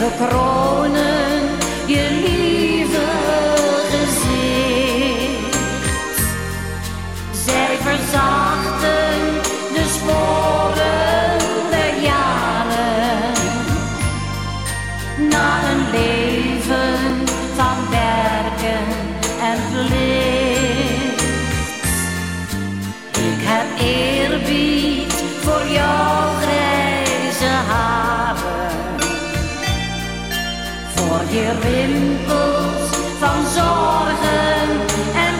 bekronen je lieve gezicht. Zij verzachten de sporen der jaren na een leven van werken en plicht. Ik heb eerbied voor jouw grijze haren, voor je rimpels van zorgen en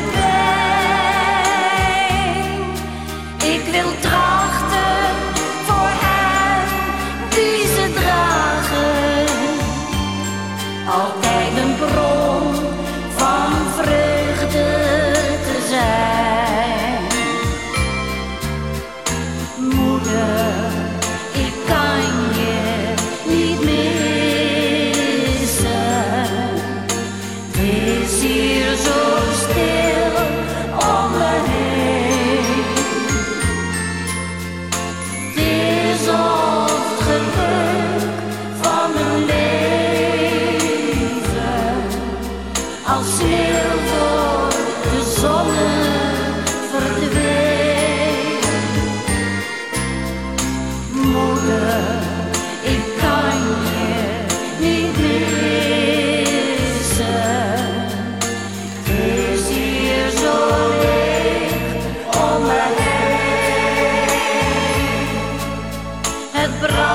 pijn. Ik wil trachten voor hen die ze dragen, altijd een bron van vreugde te zijn. Moeder, ik kan je niet missen. Het is hier zo stil om me heen. Het is of het geluk van mijn leven als sneeuw voor de zon verdween. Moeder, ik kan je niet missen. Het is hier zo leeg om me heen. Het brandt